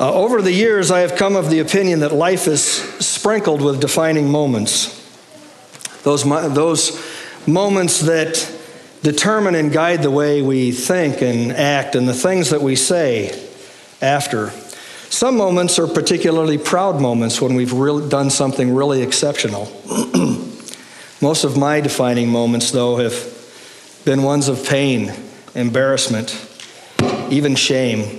Over the years, I have come of the opinion that life is sprinkled with defining moments. Those moments that determine and guide the way we think and act and the things that we say after. Some moments are particularly proud moments when we've done something really exceptional. Most of my defining moments, though, have been ones of pain, embarrassment, even shame.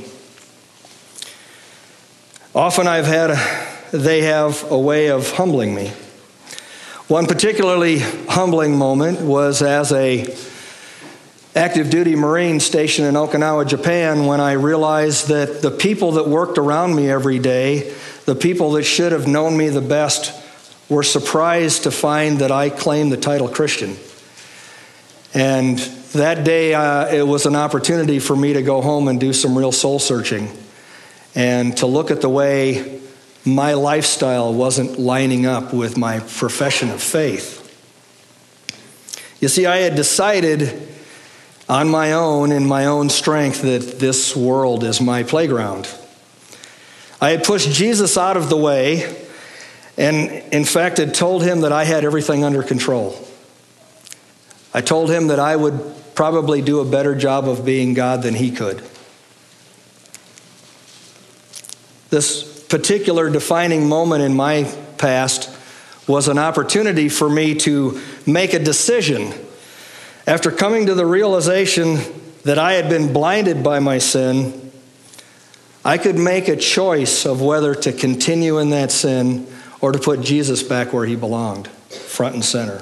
Often they have a way of humbling me. One particularly humbling moment was as a active duty Marine stationed in Okinawa, Japan, when I realized that the people that worked around me every day, the people that should have known me the best, were surprised to find that I claimed the title Christian. And that day, it was an opportunity for me to go home and do some real soul searching and to look at the way my lifestyle wasn't lining up with my profession of faith. You see, I had decided on my own, in my own strength, that this world is my playground. I had pushed Jesus out of the way and, in fact, had told him that I had everything under control. I told him that I would probably do a better job of being God than he could. This particular defining moment in my past was an opportunity for me to make a decision. After coming to the realization that I had been blinded by my sin, I could make a choice of whether to continue in that sin or to put Jesus back where he belonged, front and center.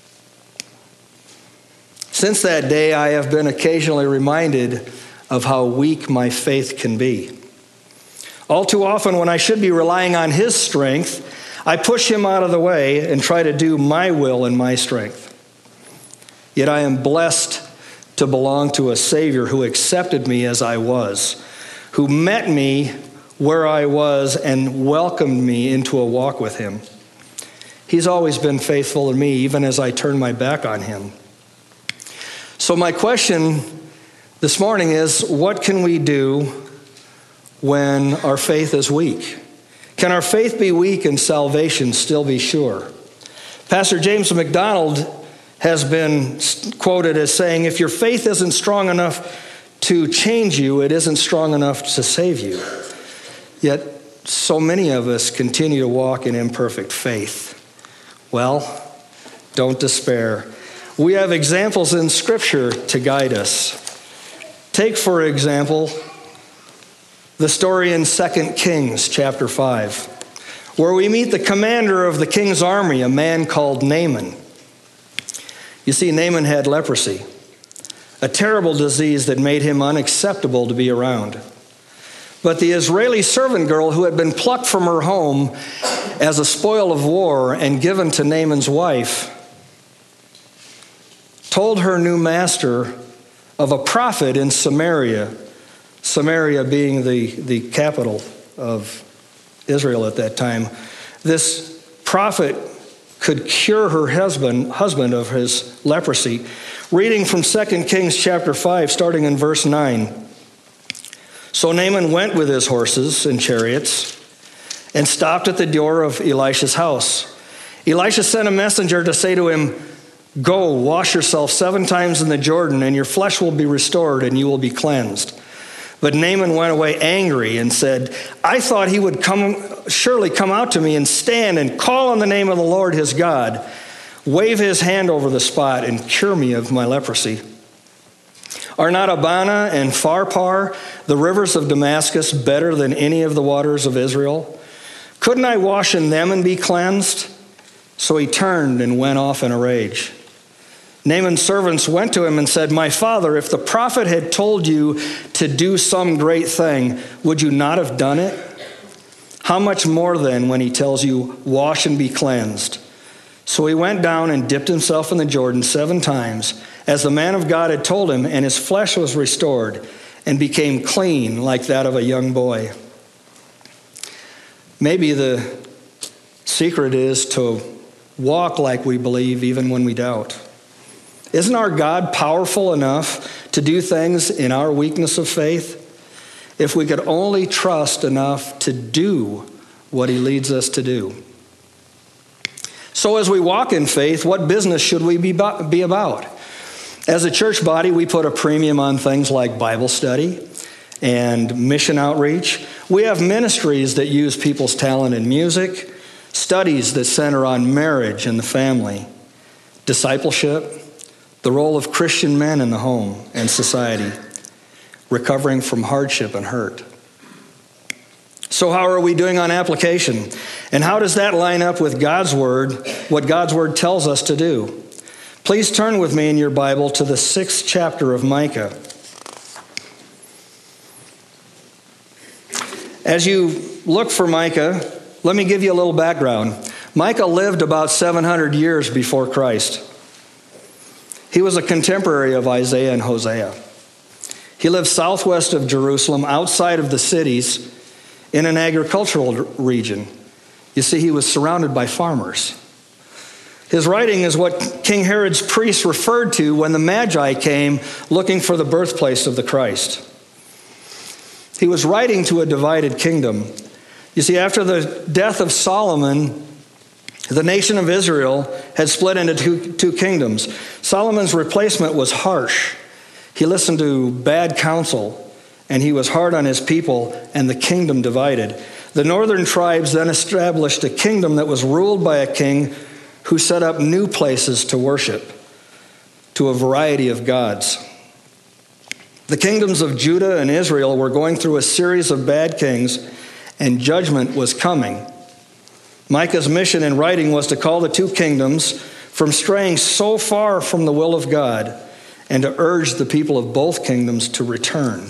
Since that day, I have been occasionally reminded of how weak my faith can be. All too often, when I should be relying on his strength, I push him out of the way and try to do my will in my strength. Yet I am blessed to belong to a Savior who accepted me as I was, who met me where I was and welcomed me into a walk with him. He's always been faithful to me, even as I turn my back on him. So my question this morning is, what can we do when our faith is weak? Can our faith be weak and salvation still be sure? Pastor James MacDonald has been quoted as saying, if your faith isn't strong enough to change you, it isn't strong enough to save you. Yet so many of us continue to walk in imperfect faith. Well, don't despair. We have examples in Scripture to guide us. Take, for example, the story in 2 Kings chapter 5, where we meet the commander of the king's army, a man called Naaman. You see, Naaman had leprosy, a terrible disease that made him unacceptable to be around. But the Israeli servant girl who had been plucked from her home as a spoil of war and given to Naaman's wife told her new master of a prophet in Samaria, Samaria being the capital of Israel at that time. This prophet could cure her husband of his leprosy. Reading from 2 Kings chapter 5, starting in verse 9. So Naaman went with his horses and chariots and stopped at the door of Elisha's house. Elisha sent a messenger to say to him, "Go, wash yourself 7 times in the Jordan, and your flesh will be restored, and you will be cleansed." But Naaman went away angry and said, "I thought he would surely come out to me and stand and call on the name of the Lord his God, wave his hand over the spot, and cure me of my leprosy. Are not Abana and Pharpar, the rivers of Damascus, better than any of the waters of Israel? Couldn't I wash in them and be cleansed?" So he turned and went off in a rage. Naaman's servants went to him and said, "My father, if the prophet had told you to do some great thing, would you not have done it? How much more then when he tells you, 'Wash and be cleansed'?" So he went down and dipped himself in the Jordan 7 times, as the man of God had told him, and his flesh was restored and became clean like that of a young boy. Maybe the secret is to walk like we believe even when we doubt. Isn't our God powerful enough to do things in our weakness of faith? if we could only trust enough to do what he leads us to do. So as we walk in faith, what business should we be about? As a church body, we put a premium on things like Bible study and mission outreach. We have ministries that use people's talent in music, studies that center on marriage and the family, discipleship, the role of Christian men in the home and society, recovering from hardship and hurt. So how are we doing on application? And how does that line up with God's Word, what God's Word tells us to do? Please turn with me in your Bible to the 6th chapter of Micah. As you look for Micah, let me give you a little background. Micah lived about 700 years before Christ. He was a contemporary of Isaiah and Hosea. He lived southwest of Jerusalem, outside of the cities, in an agricultural region. You see, he was surrounded by farmers. His writing is what King Herod's priests referred to when the Magi came looking for the birthplace of the Christ. He was writing to a divided kingdom. You see, after the death of Solomon, the nation of Israel had split into two kingdoms. Solomon's replacement was harsh. He listened to bad counsel, and he was hard on his people, and the kingdom divided. The northern tribes then established a kingdom that was ruled by a king who set up new places to worship to a variety of gods. The kingdoms of Judah and Israel were going through a series of bad kings, and judgment was coming. Micah's mission in writing was to call the two kingdoms from straying so far from the will of God and to urge the people of both kingdoms to return.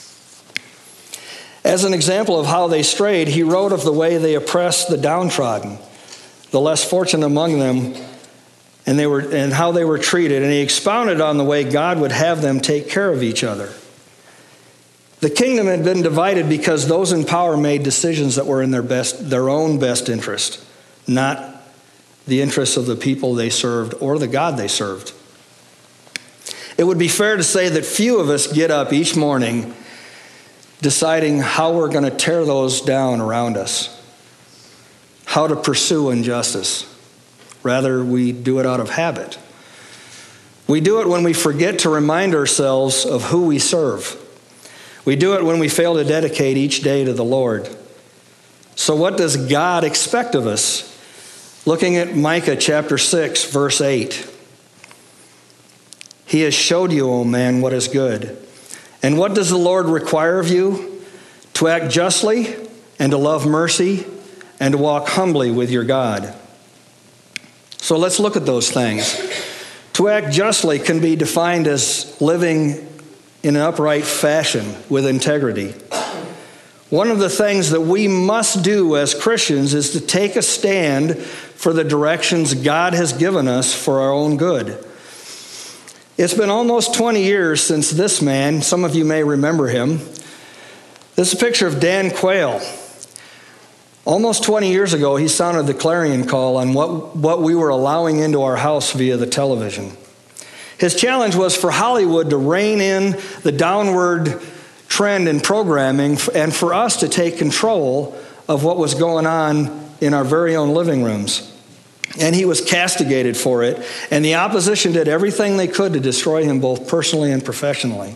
As an example of how they strayed, he wrote of the way they oppressed the downtrodden, the less fortunate among them, and how they were treated. And he expounded on the way God would have them take care of each other. The kingdom had been divided because those in power made decisions that were in their own best interest, not the interests of the people they served or the God they served. It would be fair to say that few of us get up each morning deciding how we're going to tear those down around us, how to pursue injustice. Rather, we do it out of habit. We do it when we forget to remind ourselves of who we serve. We do it when we fail to dedicate each day to the Lord. So what does God expect of us? Looking at Micah chapter 6, verse 8. He has showed you, O man, what is good. And what does the Lord require of you? To act justly and to love mercy and to walk humbly with your God. So let's look at those things. To act justly can be defined as living in an upright fashion with integrity. One of the things that we must do as Christians is to take a stand for the directions God has given us for our own good. It's been almost 20 years since this man, some of you may remember him. This is a picture of Dan Quayle. Almost 20 years ago, he sounded the clarion call on what we were allowing into our house via the television. His challenge was for Hollywood to rein in the downward trend in programming and for us to take control of what was going on in our very own living rooms. And he was castigated for it, and the opposition did everything they could to destroy him both personally and professionally.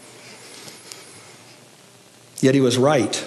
Yet he was right.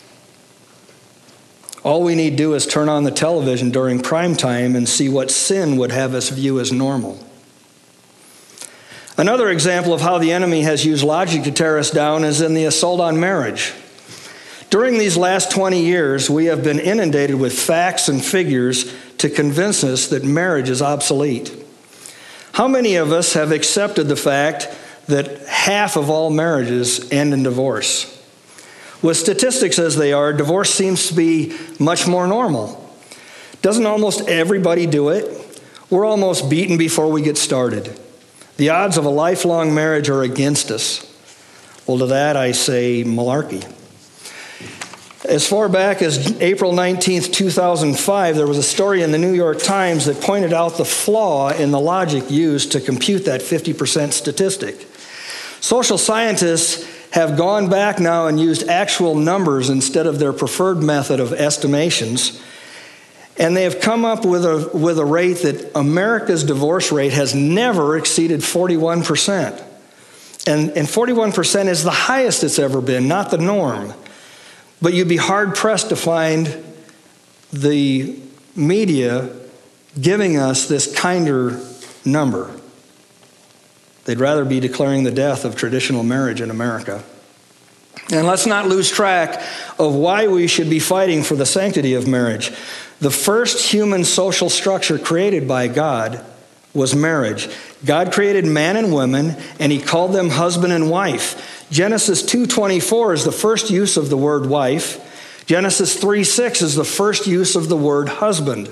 All we need to do is turn on the television during prime time and see what sin would have us view as normal. Another example of how the enemy has used logic to tear us down is in the assault on marriage. During these last 20 years, we have been inundated with facts and figures to convince us that marriage is obsolete. How many of us have accepted the fact that half of all marriages end in divorce? With statistics as they are, divorce seems to be much more normal. Doesn't almost everybody do it? We're almost beaten before we get started. The odds of a lifelong marriage are against us. Well, to that I say malarkey. As far back as April 19th, 2005, there was a story in the New York Times that pointed out the flaw in the logic used to compute that 50% statistic. Social scientists have gone back now and used actual numbers instead of their preferred method of estimations. And they have come up with a rate that America's divorce rate has never exceeded 41%. And 41% is the highest it's ever been, not the norm. But you'd be hard-pressed to find the media giving us this kinder number. They'd rather be declaring the death of traditional marriage in America. And let's not lose track of why we should be fighting for the sanctity of marriage. The first human social structure created by God was marriage. God created man and woman, and he called them husband and wife. Genesis 2:24 is the first use of the word wife. Genesis 3:6 is the first use of the word husband.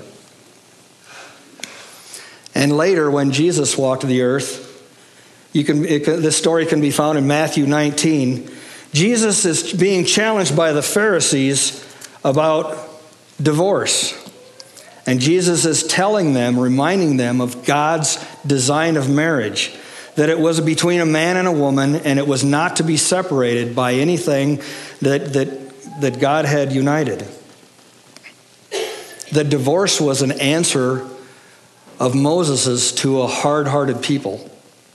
And later, when Jesus walked the earth, this story can be found in Matthew 19. Jesus is being challenged by the Pharisees about divorce. And Jesus is telling them, reminding them of God's design of marriage, that it was between a man and a woman, and it was not to be separated by anything that God had united. The divorce was an answer of Moses's to a hard-hearted people.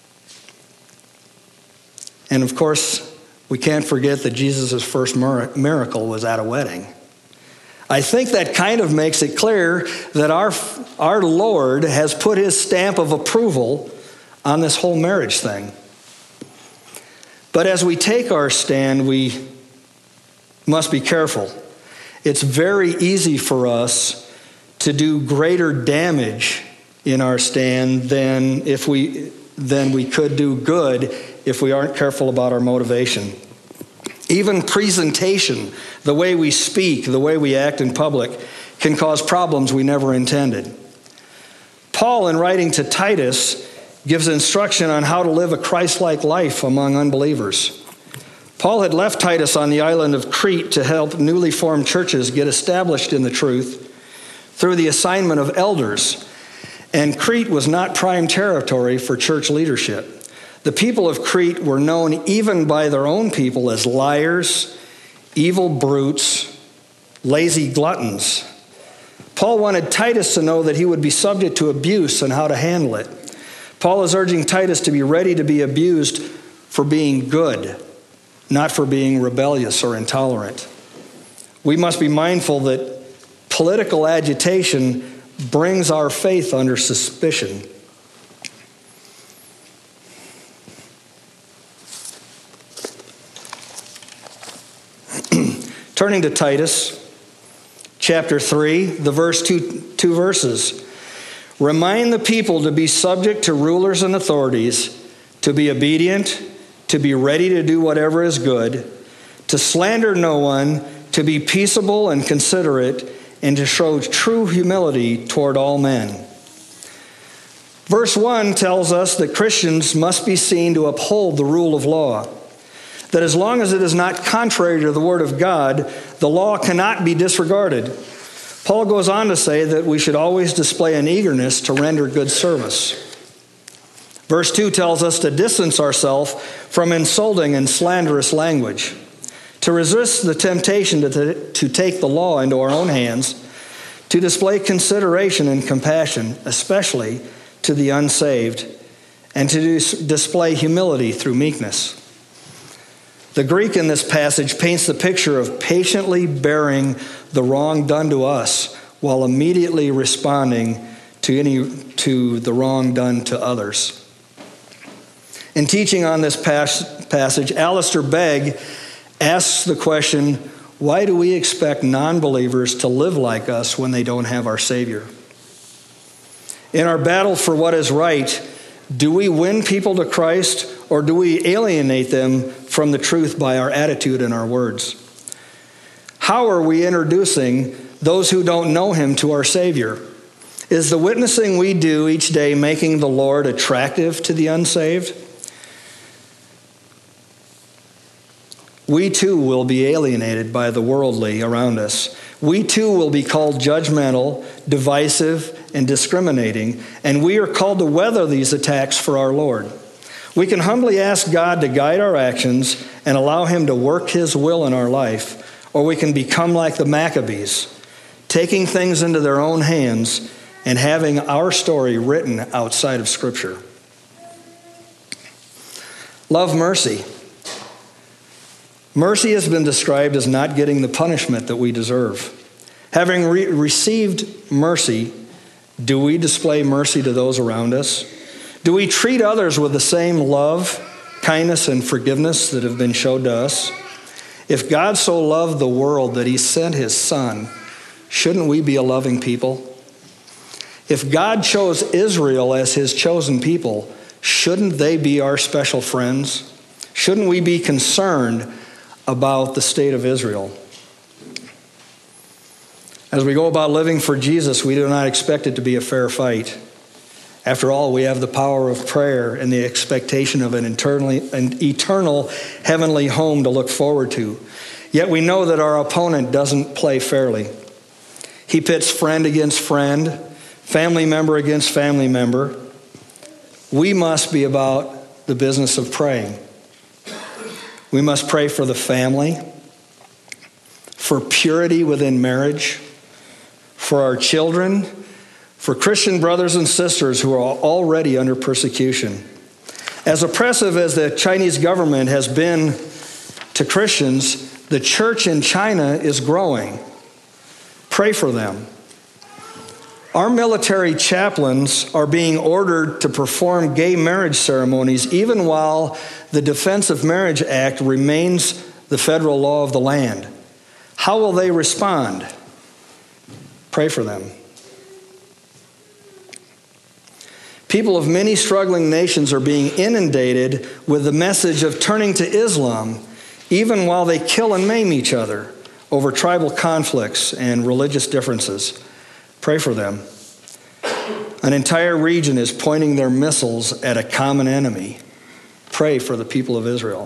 And of course, we can't forget that Jesus' first miracle was at a wedding. I think that kind of makes it clear that our Lord has put his stamp of approval on this whole marriage thing. But as we take our stand, we must be careful. It's very easy for us to do greater damage in our stand than we could do good if we aren't careful about our motivation. Even presentation, the way we speak, the way we act in public, can cause problems we never intended. Paul, in writing to Titus, gives instruction on how to live a Christ-like life among unbelievers. Paul had left Titus on the island of Crete to help newly formed churches get established in the truth through the assignment of elders. And Crete was not prime territory for church leadership. The people of Crete were known even by their own people as liars, evil brutes, lazy gluttons. Paul wanted Titus to know that he would be subject to abuse and how to handle it. Paul is urging Titus to be ready to be abused for being good, not for being rebellious or intolerant. We must be mindful that political agitation brings our faith under suspicion. Turning to Titus, chapter 3, two verses. Remind the people to be subject to rulers and authorities, to be obedient, to be ready to do whatever is good, to slander no one, to be peaceable and considerate, and to show true humility toward all men. Verse 1 tells us that Christians must be seen to uphold the rule of law. That as long as it is not contrary to the Word of God, the law cannot be disregarded. Paul goes on to say that we should always display an eagerness to render good service. Verse 2 tells us to distance ourselves from insulting and slanderous language, to resist the temptation to take the law into our own hands, to display consideration and compassion, especially to the unsaved, and to display humility through meekness. The Greek in this passage paints the picture of patiently bearing the wrong done to us while immediately responding to the wrong done to others. In teaching on this passage, Alistair Begg asks the question, why do we expect non-believers to live like us when they don't have our Savior? In our battle for what is right, do we win people to Christ, or do we alienate them from the truth by our attitude and our words? How are we introducing those who don't know him to our Savior? Is the witnessing we do each day making the Lord attractive to the unsaved? We too will be alienated by the worldly around us. We too will be called judgmental, divisive, and discriminating, and we are called to weather these attacks for our Lord. We can humbly ask God to guide our actions and allow him to work his will in our life, or we can become like the Maccabees, taking things into their own hands and having our story written outside of Scripture. Love mercy. Mercy has been described as not getting the punishment that we deserve. Having received mercy, do we display mercy to those around us? Do we treat others with the same love, kindness, and forgiveness that have been showed to us? If God so loved the world that he sent his Son, shouldn't we be a loving people? If God chose Israel as his chosen people, shouldn't they be our special friends? Shouldn't we be concerned about the state of Israel? As we go about living for Jesus, we do not expect it to be a fair fight. After all, we have the power of prayer and the expectation of an eternal heavenly home to look forward to. Yet we know that our opponent doesn't play fairly. He pits friend against friend, family member against family member. We must be about the business of praying. We must pray for the family, for purity within marriage, for our children, for Christian brothers and sisters who are already under persecution. As oppressive as the Chinese government has been to Christians, the church in China is growing. Pray for them. Our military chaplains are being ordered to perform gay marriage ceremonies even while the Defense of Marriage Act remains the federal law of the land. How will they respond? Pray for them. People of many struggling nations are being inundated with the message of turning to Islam, even while they kill and maim each other over tribal conflicts and religious differences. Pray for them. An entire region is pointing their missiles at a common enemy. Pray for the people of Israel.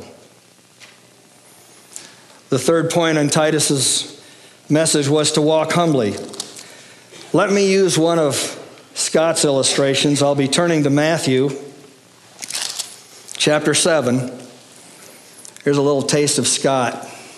The third point on Titus's message was to walk humbly. Let me use one of Scott's illustrations. I'll be turning to Matthew chapter 7. Here's a little taste of Scott.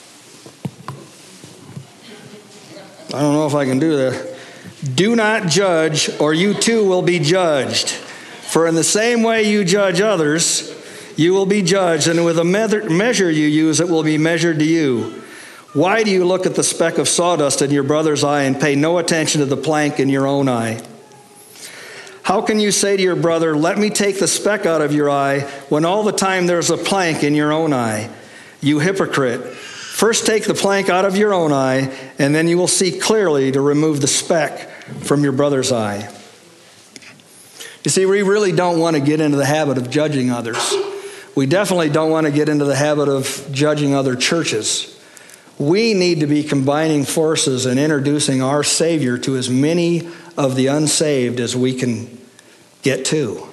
I don't know if I can do that. Do not judge, or you too will be judged. For in the same way you judge others, you will be judged, and with the measure you use, it will be measured to you. Why do you look at the speck of sawdust in your brother's eye and pay no attention to the plank in your own eye? How can you say to your brother, let me take the speck out of your eye, when all the time there's a plank in your own eye? You hypocrite. First take the plank out of your own eye, and then you will see clearly to remove the speck from your brother's eye. You see, we really don't want to get into the habit of judging others. We definitely don't want to get into the habit of judging other churches. We need to be combining forces and introducing our Savior to as many of the unsaved as we can get to.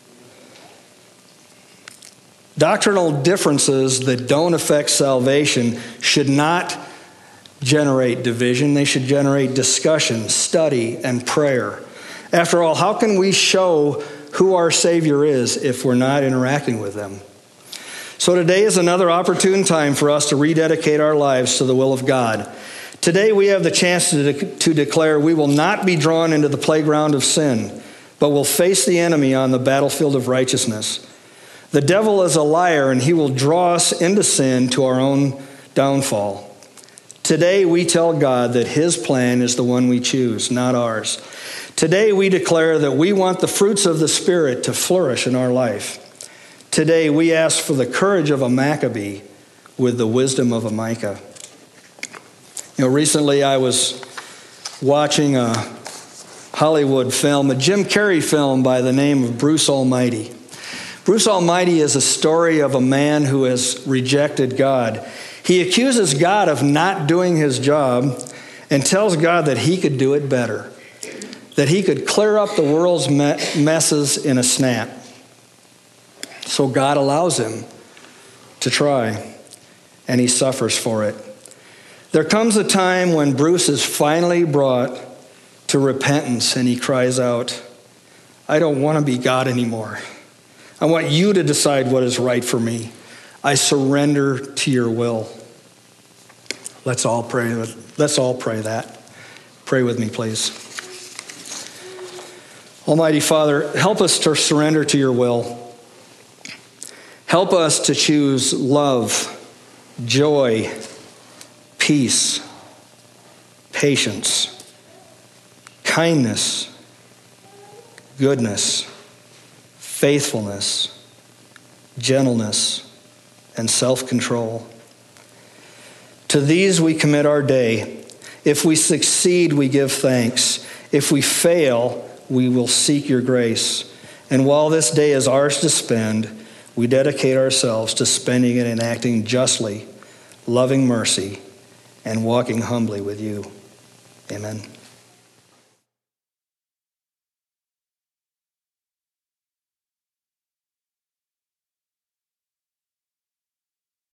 Doctrinal differences that don't affect salvation should not generate division. They should generate discussion, study, and prayer. After all, how can we show who our Savior is if we're not interacting with them? So today is another opportune time for us to rededicate our lives to the will of God. Today we have the chance to declare we will not be drawn into the playground of sin, but will face the enemy on the battlefield of righteousness. The devil is a liar, and he will draw us into sin to our own downfall. Today we tell God that his plan is the one we choose, not ours. Today we declare that we want the fruits of the Spirit to flourish in our life. Today we ask for the courage of a Maccabee with the wisdom of a Micah. Recently I was watching a Hollywood film, a Jim Carrey film by the name of Bruce Almighty. Bruce Almighty is a story of a man who has rejected God. He accuses God of not doing his job and tells God that he could do it better, that he could clear up the world's messes in a snap. So God allows him to try, and he suffers for it. There comes a time when Bruce is finally brought to repentance, and he cries out, I don't want to be God anymore. I want you to decide what is right for me. I surrender to your will. Let's all pray that. Pray with me, please. Almighty Father, help us to surrender to your will. Help us to choose love, joy, peace, patience, kindness, goodness, faithfulness, gentleness, and self-control. To these we commit our day. If we succeed, we give thanks. If we fail, we will seek your grace. And while this day is ours to spend, we dedicate ourselves to spending it in acting justly, loving mercy, and walking humbly with you. Amen.